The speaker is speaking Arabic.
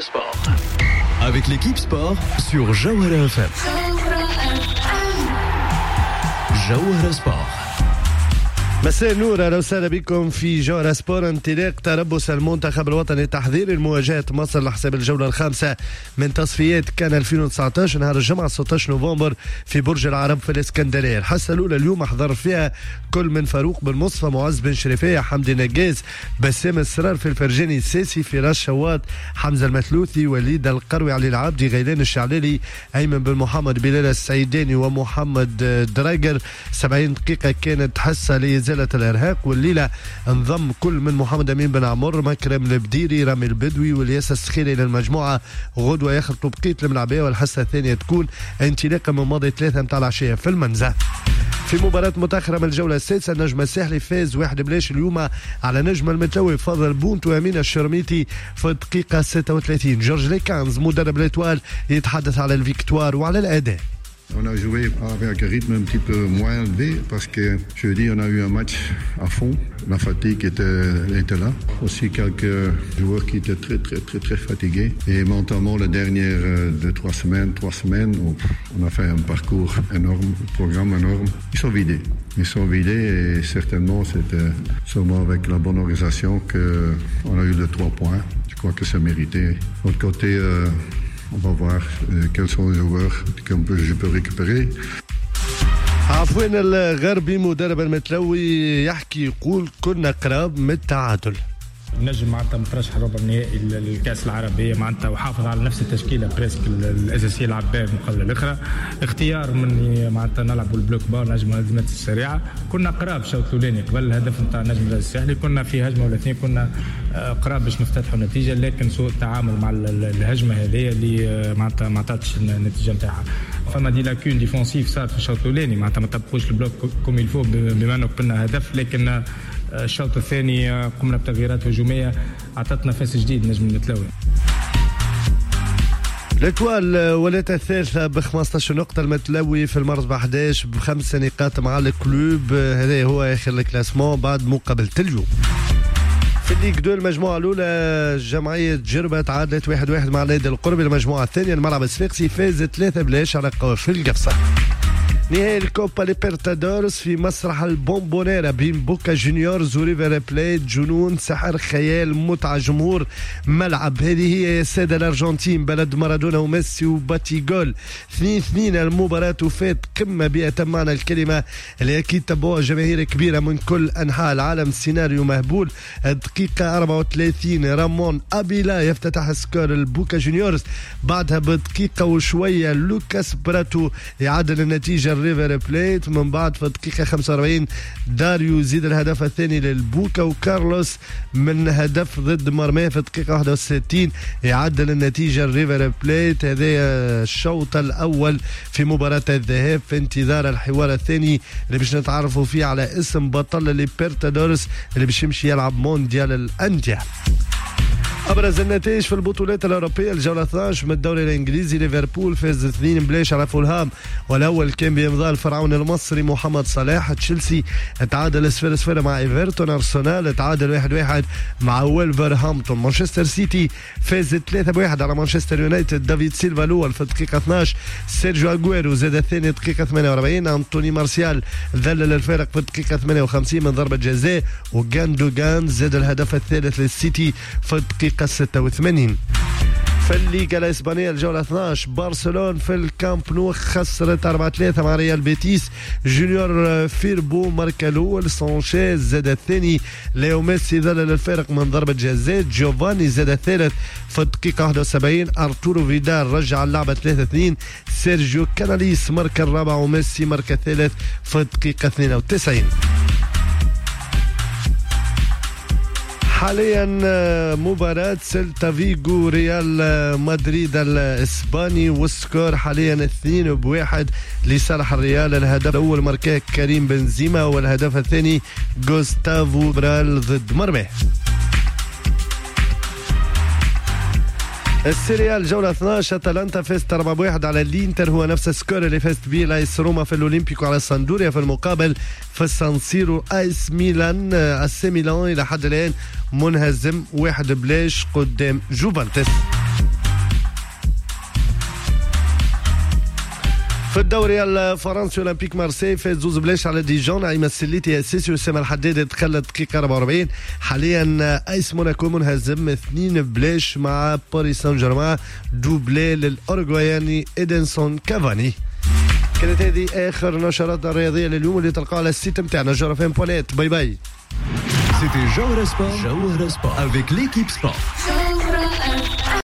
Sport. Avec l'équipe sport sur Jawhara FM. Jawhara Sport. مساء النور، اهلا وسهلا بكم في جوهرة سبور. انطلاق تربص المنتخب الوطني تحضير لمواجهة مصر لحساب الجولة الخامسة من تصفيات كان 2019 نهار الجمعة 16 نوفمبر في برج العرب في الاسكندرية. الحصة الأولى اليوم حضر فيها كل من فاروق بن مصطفى، معز بن شريفية، حمدي نجاز، بسام السرار، في الفرجاني الساسي، فراس شواط، حمزة المثلوثي، وليد القروي، علي العبدي، غيلان الشعلالي، أيمن بن محمد، بلال السعيداني ومحمد دراجر. 70 دقيقة كانت حصة لإزالة الإرهاق، والليلة انضم كل من محمد أمين بن عمر، مكرم البديري، رامي البدوي، والياس السخيري للمجموعة. غدوة يخلطوا بقية الملعبية، والحصة الثانية تكون انطلاقا من ماضي 3 متاع العشية في المنزه. في مباراة متأخرة من الجولة السادسة النجم الساحلي فاز 1-0 اليوم على نجم المتلوي فاضل بونت وأمين الشرميتي في الدقيقة 36. جورج ليكانز مدرب الإتوال يتحدث على الفيكتوار وعلى الأداء. On a joué avec un rythme un petit peu moins élevé parce que, je dis, on a eu un match à fond. La fatigue était là. Aussi quelques joueurs qui étaient très fatigués. Et mentalement, les dernières 3 semaines, on a fait un parcours énorme, un programme énorme. Ils sont vidés et certainement c'était seulement avec la bonne organisation qu'on a eu les 3 points. Je crois que c'est mérité. De l'autre côté, on va voir quels sont les joueurs que je peux récupérer. عفوان الغربي مدرب المتلوي يحكي يقول كنا قراب من التعادل. النجم معناتها مترشح ربع نهائي الكاس العربيه معناتها وحافظ على نفس التشكيله بريسك الاساسيه العباد مقابله الاخرى. اختيار من معناتها نلعبوا البلوك بار نجم الهجمات السريعه. كنا قراب الشوط الاولاني قبل الهدف نتاع نجم الساحلي، كنا في هجمه ولا اثنين كنا قراب باش نفتتحوا النتيجه، لكن سوء التعامل مع الهجمه هذه اللي معناتها ما عطاتش النتيجه نتاعها. فما دي لاكون ديفونسيف صار في الشوط الاولاني معناتها ما طبقوش البلوك كوم يلفو بما انه قبلنا هدف، لكن الشوط الثاني قمنا بتغييرات هجوميه اعطتنا نفس جديد نجم المتلوي. الاتوال ولات الثالثة ب15 نقطة، المتلوي في المرتبة 11 ب5 نقاط مع الكلوب. هذا هو آخر الكلاسمون بعد مقابلة اليوم. في الليج 2 المجموعة الأولى جمعية جربة تعادلت 1-1 مع نادي القربي. المجموعة الثانية الملعب الصفاقسي فاز 3-0 على قوافل القفصة. نهائي الكوبا ليبرتادورس في مسرح البومبونيرا بين بوكا جونيورز وريفر بليت. جنون، سحر، خيال، متعة، جمهور، ملعب. هذه هي يا سادة الأرجنتين، بلد مارادونا وميسي وباتيغول. 2-2 المباراة وفات قمة بأتم معنى الكلمة اللي أكيد تبعوها جماهير كبيرة من كل أنحاء العالم. سيناريو مهبول. الدقيقة 34 رامون أبيلا يفتتح سكور البوكا جونيورز. بعدها بدقيقة وشوية لوكاس براتو يعدل النتيجة ريفر بليت. من بعد في الدقيقة 45 داريو يزيد الهدف الثاني للبوكا، وكارلوس من هدف ضد مرماه في الدقيقة 61 يعدل النتيجة ريفر بليت. هذا الشوط الأول في مباراة الذهاب في انتظار الحوار الثاني اللي باش نتعرفوا فيه على اسم بطل ليبرتادورس اللي باش يمشي يلعب مونديال الأندية. أبرز النتائج في البطولات الأوروبية الجولة 12 من الدوري الإنجليزي. ليفربول فاز 2-0 على فولهام، والأول كان بإمضاء الفرعون المصري محمد صلاح. تشيلسي تعادل 0-0 مع إيفرتون. أرسنال تعادل 1-1 مع ويلفرهامبتون. مانشستر سيتي فاز 3-1 على مانشستر يونايتد. دافيد سيلفا الأول في الدقيقة 12، سيرجيو أغويرو زاد الثاني دقيقة 48، أنتوني مارسيال ذلل الفارق في الدقيقة 58 من ضربة جزاء، وغاندوغان زاد الهدف الثالث للسيتي في الدقيقة 86. في الليغا الإسبانية الجولة 12 برشلونة في الكامب نو خسرت 4-3 مع ريال بيتيس. جونيور فيربو ماركا الأول، سانشيز زاد الثاني، ليو ميسي ذلل الفارق من ضربة جزاء، جوفاني زاد الثالث في الدقيقة 71، أرتورو فيدال رجع اللعبة 3-2، سيرجيو كاناليس ماركا الرابع، وميسي ماركا الثالث في الدقيقة 92. حاليا مباراة سيلتا فيغو ريال مدريد الإسباني، والسكور حاليا 2-1 لصالح الريال. الهدف الأول ماركاه كريم بنزيما، والهدف الثاني غوستافو برال ضد مرماه. السيريال جولة 12 اتلانتا فازت 4-1 على الانتر، هو نفس السكور اللي فازت به لايس روما في الاولمبيكو على ساندوريا. في المقابل في السانسيرو ايس ميلان السي ميلان الى حد الان منهزم 1-0 قدام جوفنتوس. في الدوري الفرنسي اولمبيك مارسي فاز 2 بلاش على ديجون. عيمة السليتي اساسي وسام الحداد دخل الدقيقه 44. حاليا ايس موناكو منهزم 2 بلاش مع باريس سان جيرمان دوبلي للاورجواياني إدنسون كافاني. كانت هذه اخر نشرات الرياضيه لليوم اللي تلقاها على السيت نتاعنا جرفان بوانيت. باي باي. C'était Jawhara Sport avec l'équipe sport.